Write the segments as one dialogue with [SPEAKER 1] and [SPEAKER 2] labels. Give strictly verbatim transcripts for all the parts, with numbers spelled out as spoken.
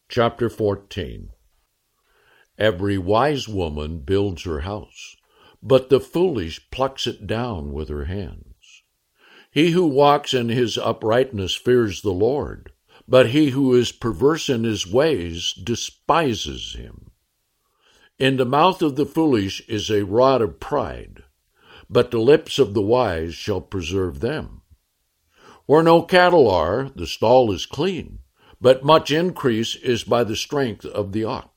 [SPEAKER 1] Chapter fourteen. Every wise woman builds her house, but the foolish plucks it down with her hands. He who walks in his uprightness fears the Lord, but he who is perverse in his ways despises him. In the mouth of the foolish is a rod of pride, but the lips of the wise shall preserve them. Where no cattle are, the stall is clean, but much increase is by the strength of the ox.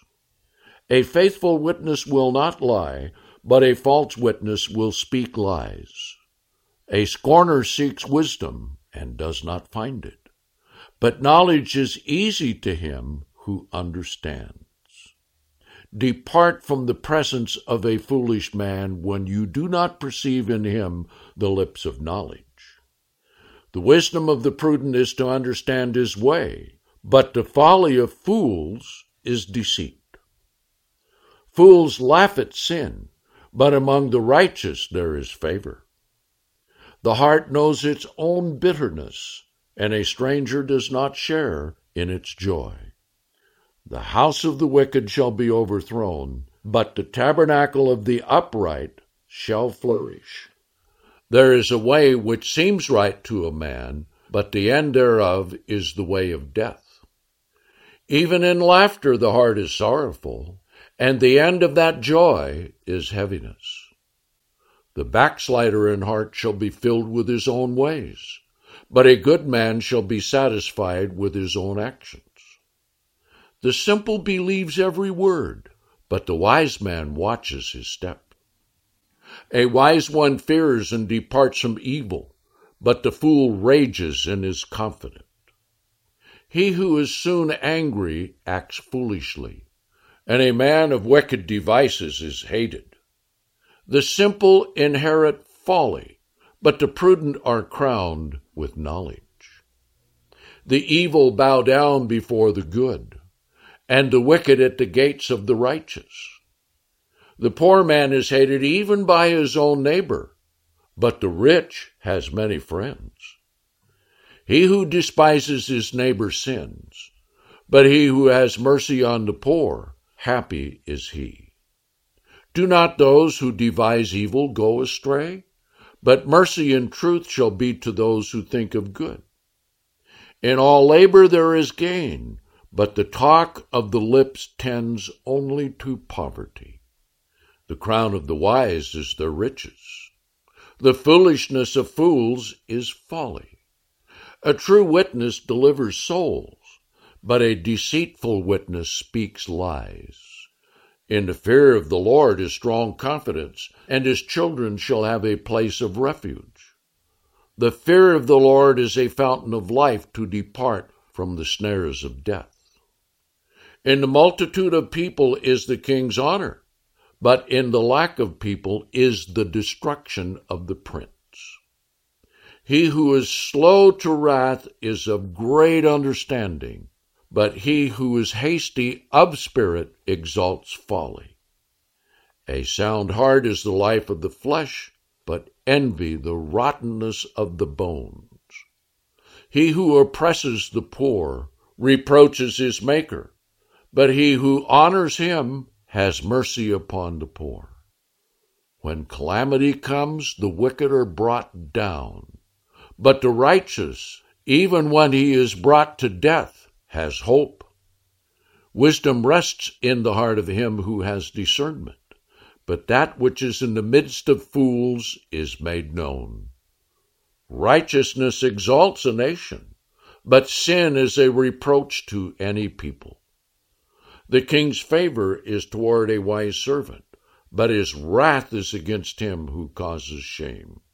[SPEAKER 1] A faithful witness will not lie, but a false witness will speak lies. A scorner seeks wisdom and does not find it, but knowledge is easy to him who understands. Depart from the presence of a foolish man when you do not perceive in him the lips of knowledge. The wisdom of the prudent is to understand his way, but the folly of fools is deceit. Fools laugh at sin, but among the righteous there is favor. The heart knows its own bitterness, and a stranger does not share in its joy. The house of the wicked shall be overthrown, but the tabernacle of the upright shall flourish. There is a way which seems right to a man, but the end thereof is the way of death. Even in laughter the heart is sorrowful, and the end of that joy is heaviness. The backslider in heart shall be filled with his own ways, but a good man shall be satisfied with his own actions. The simple believes every word, but the wise man watches his step. A wise one fears and departs from evil, but the fool rages and is confident. He who is soon angry acts foolishly, and a man of wicked devices is hated. The simple inherit folly, but the prudent are crowned with knowledge. The evil bow down before the good, and the wicked at the gates of the righteous. The poor man is hated even by his own neighbor, but the rich has many friends. He who despises his neighbor sins, but he who has mercy on the poor, happy is he. Do not those who devise evil go astray? But mercy and truth shall be to those who think of good. In all labor there is gain, but the talk of the lips tends only to poverty. The crown of the wise is their riches. The foolishness of fools is folly. A true witness delivers souls, but a deceitful witness speaks lies. In the fear of the Lord is strong confidence, and his children shall have a place of refuge. The fear of the Lord is a fountain of life to depart from the snares of death. In the multitude of people is the king's honor, but in the lack of people is the destruction of the prince. He who is slow to wrath is of great understanding, but he who is hasty of spirit exalts folly. A sound heart is the life of the flesh, but envy the rottenness of the bones. He who oppresses the poor reproaches his maker, but he who honors him has mercy upon the poor. When calamity comes, the wicked are brought down, but the righteous, even when he is brought to death, has hope. Wisdom rests in the heart of him who has discernment, but that which is in the midst of fools is made known. Righteousness exalts a nation, but sin is a reproach to any people. The king's favor is toward a wise servant, but his wrath is against him who causes shame.